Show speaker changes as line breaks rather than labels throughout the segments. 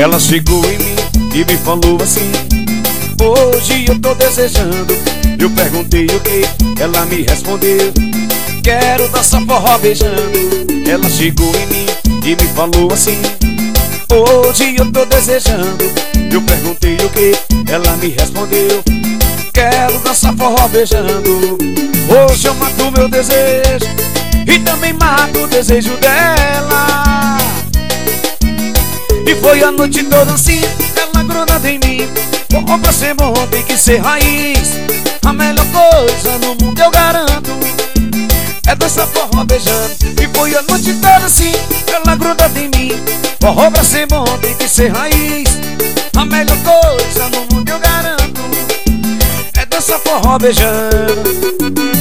Ela chegou em mim e me falou assim: hoje eu tô desejando. Eu perguntei o que, ela me respondeu: quero dançar forró beijando. Ela chegou em mim e me falou assim: hoje eu tô desejando. Eu perguntei o que, ela me respondeu: quero dançar forró beijando. Hoje eu mato meu desejo e também mato o desejo dela. E foi a noite toda assim, ela grudada em mim. Forró pra ser bom tem que ser raiz. A melhor coisa no mundo eu garanto é dançar forró beijando. E foi a noite toda assim, ela grudada em mim. Forró pra ser bom tem que ser raiz. A melhor coisa no mundo eu garanto é dançar forró beijando.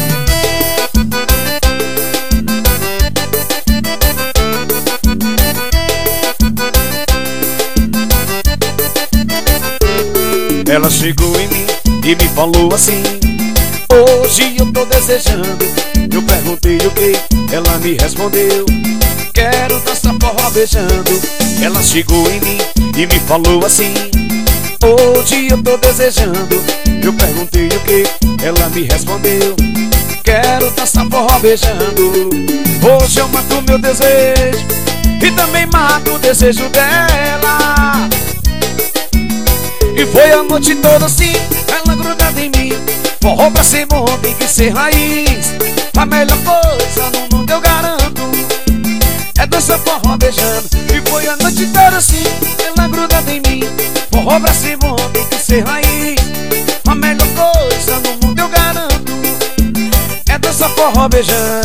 Ela chegou em mim e me falou assim: hoje eu tô desejando. Eu perguntei o que, ela me respondeu: quero dançar forró beijando. Ela chegou em mim e me falou assim: hoje eu tô desejando. Eu perguntei o que, ela me respondeu: quero dançar forró beijando. Hoje eu mato meu desejo e também mato o desejo dela. E foi a noite toda assim, ela grudada em mim. Forró pra ser bom tem que ser raiz. A melhor coisa no mundo eu garanto é dançar forró beijando. E foi a noite toda assim, ela grudada em mim. Forró pra ser bom tem que ser raiz. A melhor coisa no mundo eu garanto é dançar forró beijando.